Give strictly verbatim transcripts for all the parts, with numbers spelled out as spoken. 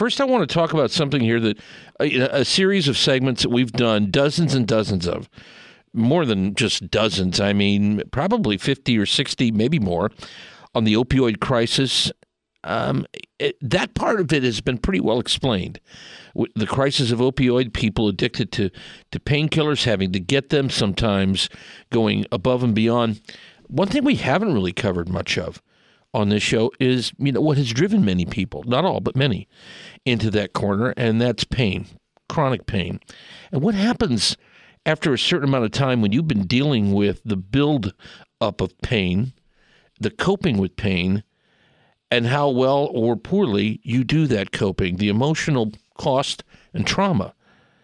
first I want to talk about something here that a, a series of segments that we've done, dozens and dozens of, more than just dozens. I mean, probably fifty or sixty, maybe more, on the opioid crisis. Um, it, that part of it has been pretty well explained. The crisis of opioid, people addicted to, to painkillers, having to get them, sometimes going above and beyond. One thing we haven't really covered much of on this show is, you know, what has driven many people, not all, but many, into that corner, and that's pain, chronic pain. And what happens after a certain amount of time when you've been dealing with the build up of pain, the coping with pain, and how well or poorly you do that coping, the emotional cost and trauma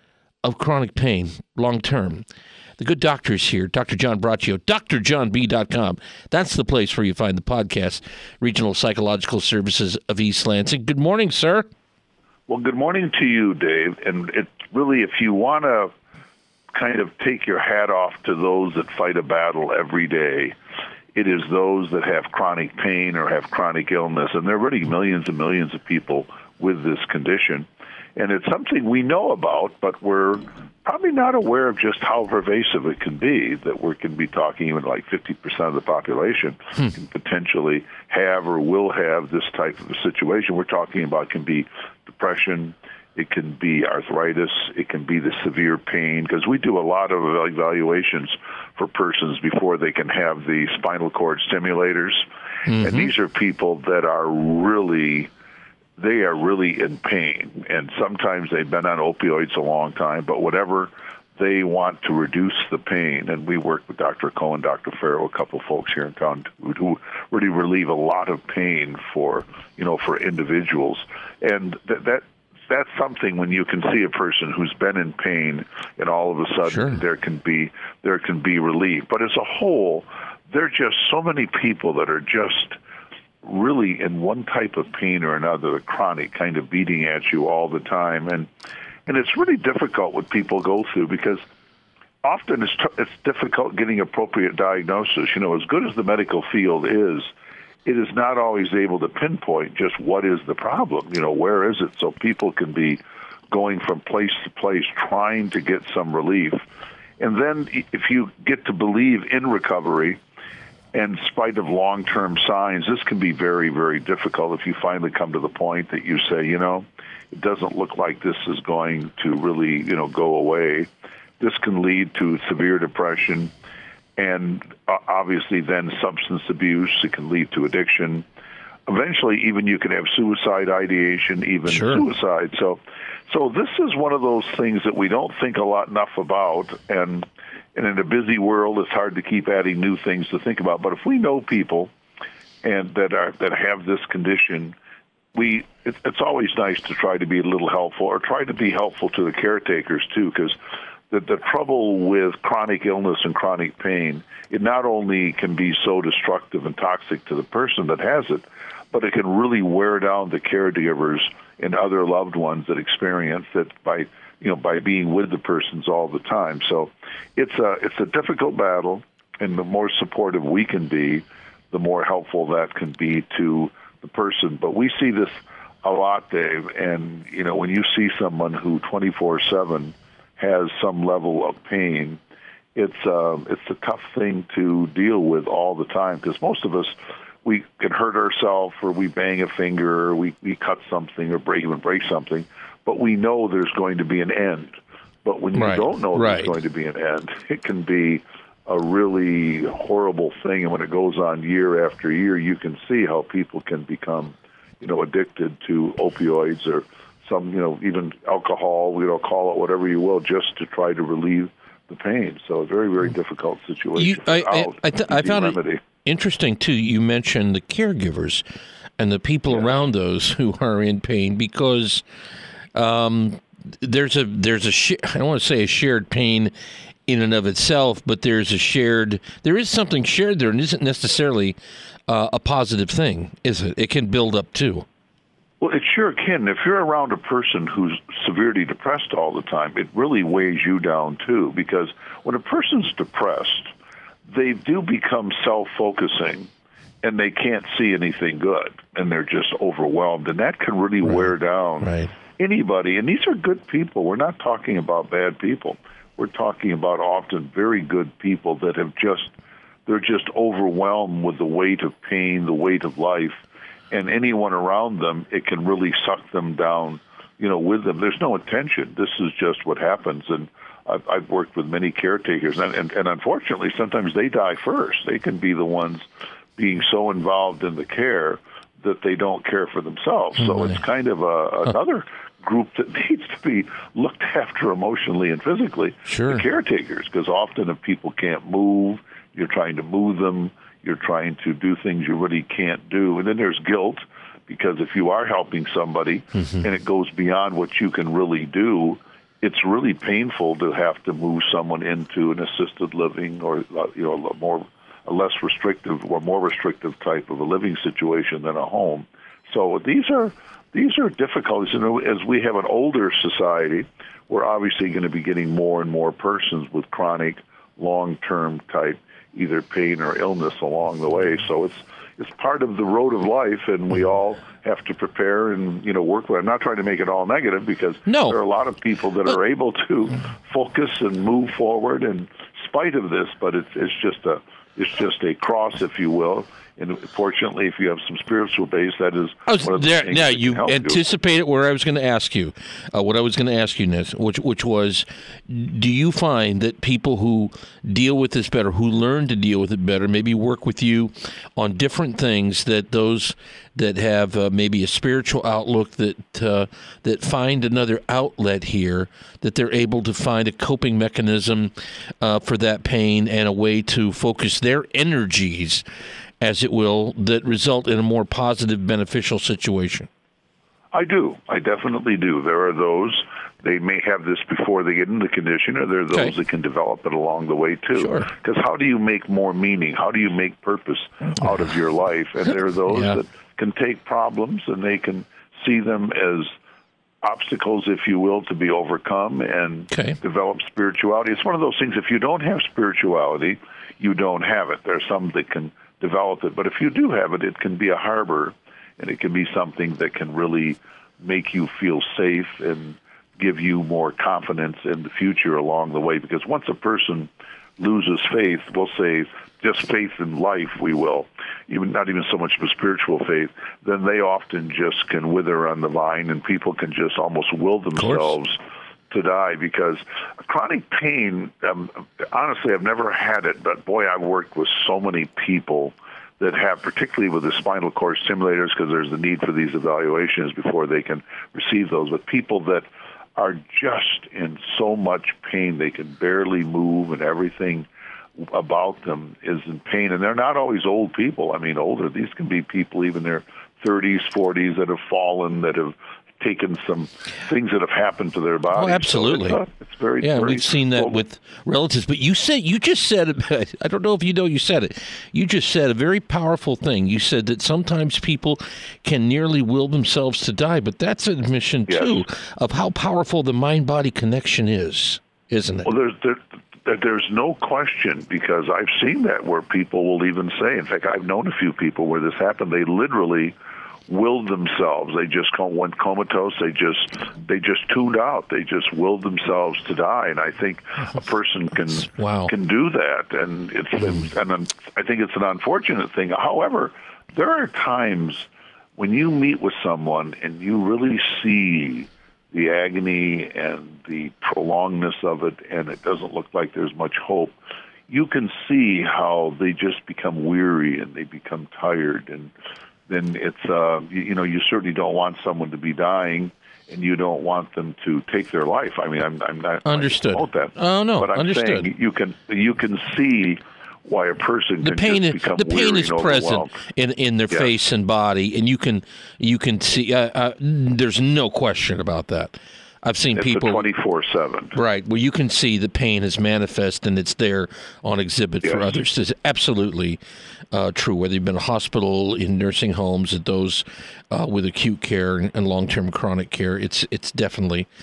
of chronic pain long term. The good doctor is here, Doctor John Braccio, D R john b dot com. That's the place where you find the podcast, Regional Psychological Services of East Lansing. Good morning, sir. Well, good morning to you, Dave. And it's really, if you want to kind of take your hat off to those that fight a battle every day, it is those that have chronic pain or have chronic illness, and there are really millions and millions of people with this condition. And it's something we know about, but we're probably not aware of just how pervasive it can be, that we can be talking even like fifty percent of the population hmm. can potentially have or will have this type of a situation. We're talking about can be depression, it can be arthritis, it can be the severe pain, because we do a lot of evaluations for persons before they can have the spinal cord stimulators. Mm-hmm. And these are people that are really, they are really in pain. And sometimes they've been on opioids a long time, but whatever, they want to reduce the pain. And we work with Doctor Cohen, Doctor Farrell, a couple folks here in town who really relieve a lot of pain for, you know, for individuals. And that, that that's something when you can see a person who's been in pain and all of a sudden sure. there can be there can be relief. But as a whole, there are just so many people that are just really in one type of pain or another, the chronic kind of beating at you all the time. And and it's really difficult what people go through, because often it's, t- it's difficult getting appropriate diagnosis. You know, as good as the medical field is, it is not always able to pinpoint just what is the problem, you know, where is it? So people can be going from place to place trying to get some relief. And then if you get to believe in recovery, in spite of long-term signs, this can be very, very difficult if you finally come to the point that you say, you know, it doesn't look like this is going to really, you know, go away. This can lead to severe depression, and obviously then substance abuse. It can lead to addiction. Eventually, even you can have suicide ideation, even sure. suicide. So so this is one of those things that we don't think a lot enough about, and, and in a busy world, it's hard to keep adding new things to think about. But if we know people and that are that have this condition, we it, it's always nice to try to be a little helpful, or try to be helpful to the caretakers, too, because The, the trouble with chronic illness and chronic pain, it not only can be so destructive and toxic to the person that has it, but it can really wear down the caregivers and other loved ones that experience it by, you know, by being with the persons all the time. So it's a it's a difficult battle, and the more supportive we can be, the more helpful that can be to the person. But we see this a lot, Dave, and you know, when you see someone who twenty-four seven has some level of pain, it's uh, it's a tough thing to deal with all the time, because most of us, we can hurt ourselves, or we bang a finger, or we, we cut something, or break even break something, but we know there's going to be an end. But when you right. don't know right. there's going to be an end, it can be a really horrible thing. And when it goes on year after year, you can see how people can become, you know, addicted to opioids, or some, you know, even alcohol, you know, call it whatever you will, just to try to relieve the pain. So a very, very difficult situation. You, I, I, I, th- I found remedy. it interesting, too, you mentioned the caregivers and the people yeah. around those who are in pain, because um, there's a, there's a sh- I don't want to say a shared pain in and of itself, but there's a shared, there is something shared there, and isn't necessarily uh, a positive thing, is it? It can build up, too. Well, it sure can. If you're around a person who's severely depressed all the time, it really weighs you down, too, because when a person's depressed, they do become self-focusing, and they can't see anything good, and they're just overwhelmed, and that can really right. wear down right. anybody. And these are good people. We're not talking about bad people. We're talking about often very good people that have just, they're just overwhelmed with the weight of pain, the weight of life, and anyone around them, it can really suck them down, you know, with them. There's no intention. This is just what happens. And I've, I've worked with many caretakers, and, and, and unfortunately, sometimes they die first. They can be the ones being so involved in the care that they don't care for themselves. So mm-hmm. it's kind of a, another group that needs to be looked after emotionally and physically. Sure. The caretakers, because often if people can't move, you're trying to move them, you're trying to do things you really can't do. And then there's guilt, because if you are helping somebody mm-hmm. and it goes beyond what you can really do, it's really painful to have to move someone into an assisted living or, you know, a more a less restrictive or more restrictive type of a living situation than a home. So these are these are difficulties. And as we have an older society, we're obviously going to be getting more and more persons with chronic, long-term type either pain or illness along the way. So it's it's part of the road of life, and we all have to prepare and, you know, work with it. I'm not trying to make it all negative, because no. there are a lot of people that are able to focus and move forward in spite of this, but it's it's just a it's just a cross, if you will. And fortunately, if you have some spiritual base, that is I was one of the there. things Now that you can help anticipated where I was going to ask you, uh, what I was going to ask you next, which which was, do you find that people who deal with this better, who learn to deal with it better, maybe work with you on different things, that those that have uh, maybe a spiritual outlook, that uh, that find another outlet here, that they're able to find a coping mechanism uh, for that pain and a way to focus their energies, as it will, that result in a more positive, beneficial situation? I do. I definitely do. There are those, they may have this before they get in the condition, or there are those okay. that can develop it along the way, too. Sure. Because how do you make more meaning? How do you make purpose out of your life? And there are those yeah. that can take problems and they can see them as obstacles, if you will, to be overcome and okay. develop spirituality. It's one of those things, if you don't have spirituality, you don't have it. There are some that can develop it, but if you do have it, it can be a harbor, and it can be something that can really make you feel safe and give you more confidence in the future along the way. Because once a person loses faith, we'll say just faith in life, we will, even not even so much of a spiritual faith, then they often just can wither on the vine, and people can just almost will themselves to die. Because chronic pain, um, honestly, I've never had it, but boy, I've worked with so many people that have, particularly with the spinal cord stimulators, because there's the need for these evaluations before they can receive those, but people that are just in so much pain, they can barely move, and everything about them is in pain. And they're not always old people. I mean, older, these can be people even in their thirties, forties that have fallen, that have taken some things that have happened to their body. Oh, absolutely. So it's, uh, it's very yeah, very we've seen that well, with relatives. But you said you just said I don't know if you know you said it. You just said a very powerful thing. You said that sometimes people can nearly will themselves to die, but that's an admission yes. too of how powerful the mind-body connection is, isn't it? Well, there's there, there's no question, because I've seen that where people will even say, in fact, I've known a few people where this happened. They literally willed themselves. They just went comatose. They just they just tuned out. They just willed themselves to die. And I think a person can wow. can do that. And it's and I think it's an unfortunate thing. However, there are times when you meet with someone and you really see the agony and the prolongedness of it, and it doesn't look like there's much hope. You can see how they just become weary and they become tired, and then it's, uh, you, you know, you certainly don't want someone to be dying, and you don't want them to take their life. I mean, I'm, I'm not understood. About that. Oh no, but I'm understood. saying you can you can see why a person the can pain just is, become the pain weary is and present in in their yes. face and body, and you can you can see. Uh, uh, there's no question about that. I've seen it's people twenty-four seven. Right, where you can see the pain is manifest and it's there on exhibit yes. for others. It's absolutely uh, true. Whether you've been in a hospital, in nursing homes, at those uh, with acute care and long-term chronic care, it's it's definitely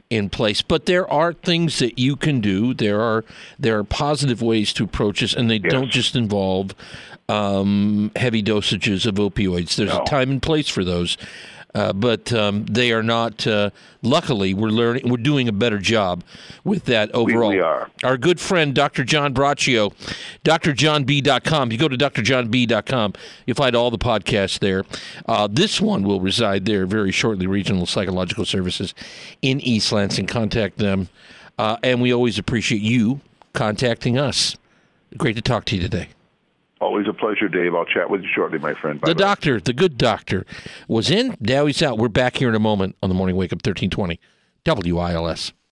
in place. But there are things that you can do. There are there are positive ways to approach this, and they Yes. don't just involve um, heavy dosages of opioids. There's No. a time and place for those. Uh, but um, they are not. Uh, luckily, we're learning. We're doing a better job with that overall. we are. Our good friend, Doctor John Braccio, D R john b dot com. If you go to D R john b dot com, you'll find all the podcasts there. Uh, this one will reside there very shortly. Regional Psychological Services in East Lansing. Contact them, uh, and we always appreciate you contacting us. Great to talk to you today. Always a pleasure, Dave. I'll chat with you shortly, my friend. Bye-bye. The doctor, the good doctor, was in. Now he's out. We're back here in a moment on the Morning Wake Up thirteen twenty W I L S.